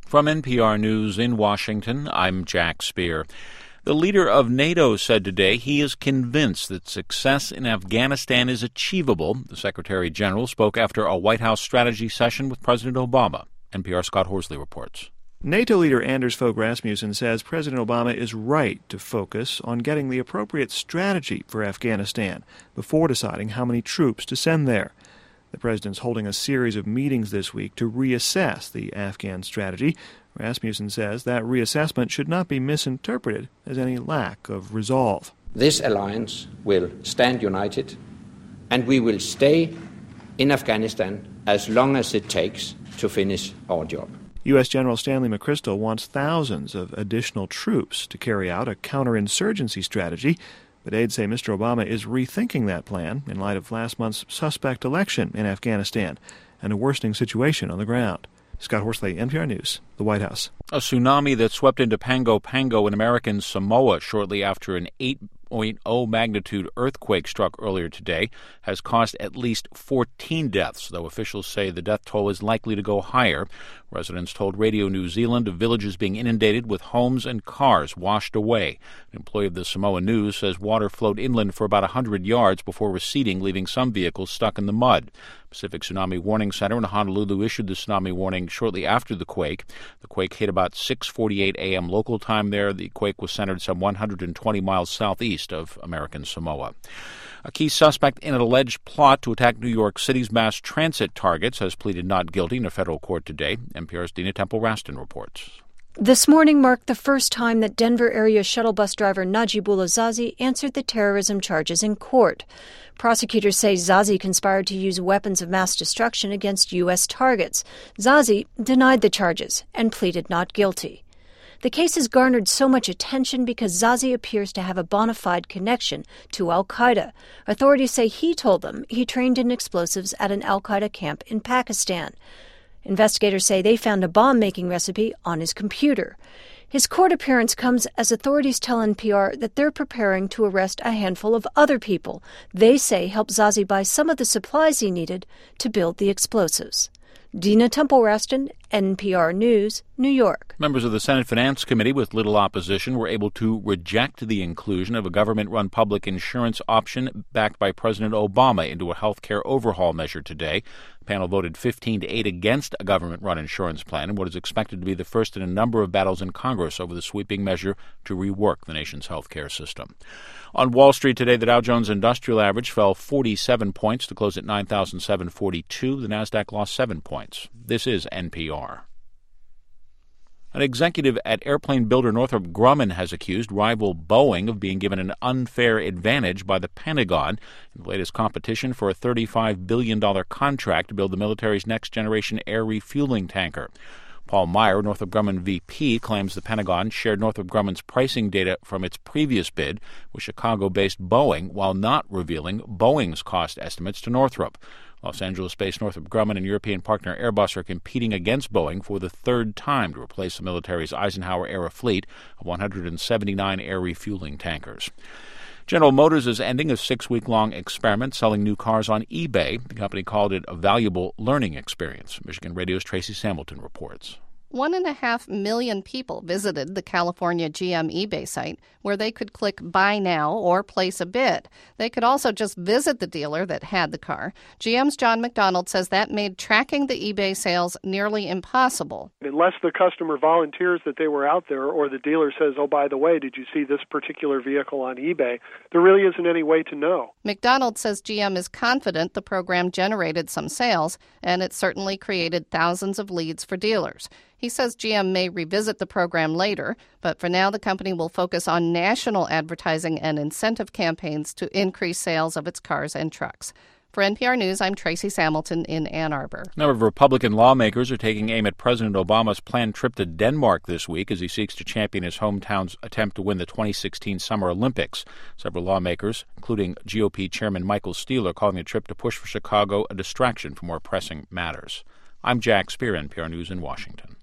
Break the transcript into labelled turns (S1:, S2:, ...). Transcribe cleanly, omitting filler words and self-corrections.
S1: From NPR News in Washington, I'm Jack Speer. The leader of NATO said today he is convinced that success in Afghanistan is achievable. The Secretary General spoke after a White House strategy session with President Obama. NPR's Scott Horsley reports.
S2: NATO leader Anders Fogh Rasmussen says President Obama is right to focus on getting the appropriate strategy for Afghanistan before deciding how many troops to send there. The president's holding a series of meetings this week to reassess the Afghan strategy. Rasmussen says that reassessment should not be misinterpreted as any lack of resolve.
S3: This alliance will stand united, and we will stay in Afghanistan as long as it takes to finish our job.
S2: U.S. General Stanley McChrystal wants thousands of additional troops to carry out a counterinsurgency strategy, but aides say Mr. Obama is rethinking that plan in light of last month's suspect election in Afghanistan and a worsening situation on the ground. Scott Horsley, NPR News, the White House.
S1: A tsunami that swept into Pago Pago in American Samoa shortly after an 8.0 magnitude earthquake struck earlier today has caused at least 14 deaths, though officials say the death toll is likely to go higher. Residents told Radio New Zealand of villages being inundated with homes and cars washed away. An employee of the Samoa News says water flowed inland for about 100 yards before receding, leaving some vehicles stuck in the mud. Pacific Tsunami Warning Center in Honolulu issued the tsunami warning shortly after the quake. The quake hit about 6:48 a.m. local time there. The quake was centered some 120 miles southeast of American Samoa. A key suspect in an alleged plot to attack New York City's mass transit targets has pleaded not guilty in a federal court today. NPR's Dina Temple-Raston reports.
S4: This morning marked the first time that Denver area shuttle bus driver Najibullah Zazi answered the terrorism charges in court. Prosecutors say Zazi conspired to use weapons of mass destruction against U.S. targets. Zazi denied the charges and pleaded not guilty. The case has garnered so much attention because Zazi appears to have a bona fide connection to al-Qaeda. Authorities say he told them he trained in explosives at an al-Qaeda camp in Pakistan. Investigators say they found a bomb-making recipe on his computer. His court appearance comes as authorities tell NPR that they're preparing to arrest a handful of other people they say helped Zazi buy some of the supplies he needed to build the explosives. Dina Temple-Raston, NPR News, New York.
S1: Members of the Senate Finance Committee with little opposition were able to reject the inclusion of a government-run public insurance option backed by President Obama into a health care overhaul measure today. The panel voted 15-8 against a government-run insurance plan in what is expected to be the first in a number of battles in Congress over the sweeping measure to rework the nation's health care system. On Wall Street today, the Dow Jones Industrial Average fell 47 points to close at 9,742. The Nasdaq lost 7 points. This is NPR. An executive at airplane builder Northrop Grumman has accused rival Boeing of being given an unfair advantage by the Pentagon in the latest competition for a $35 billion contract to build the military's next-generation air refueling tanker. Paul Meyer, Northrop Grumman VP, claims the Pentagon shared Northrop Grumman's pricing data from its previous bid with Chicago-based Boeing while not revealing Boeing's cost estimates to Northrop. Los Angeles-based Northrop Grumman and European partner Airbus are competing against Boeing for the third time to replace the military's Eisenhower-era fleet of 179 air refueling tankers. General Motors is ending a 6-week-long experiment selling new cars on eBay. The company called it a valuable learning experience. Michigan Radio's Tracy Samilton reports.
S5: 1.5 million people visited the California GM eBay site where they could click Buy Now or place a bid. They could also just visit the dealer that had the car. GM's John McDonald says that made tracking the eBay sales nearly impossible.
S6: Unless the customer volunteers that they were out there or the dealer says, oh, by the way, did you see this particular vehicle on eBay, there really isn't any way to know.
S5: McDonald says GM is confident the program generated some sales, and it certainly created thousands of leads for dealers. He says GM may revisit the program later, but for now the company will focus on national advertising and incentive campaigns to increase sales of its cars and trucks. For NPR News, I'm Tracy Samilton in Ann Arbor.
S1: A number of Republican lawmakers are taking aim at President Obama's planned trip to Denmark this week as he seeks to champion his hometown's attempt to win the 2016 Summer Olympics. Several lawmakers, including GOP Chairman Michael Steele, are calling the trip to push for Chicago a distraction from more pressing matters. I'm Jack Speer, NPR News in Washington.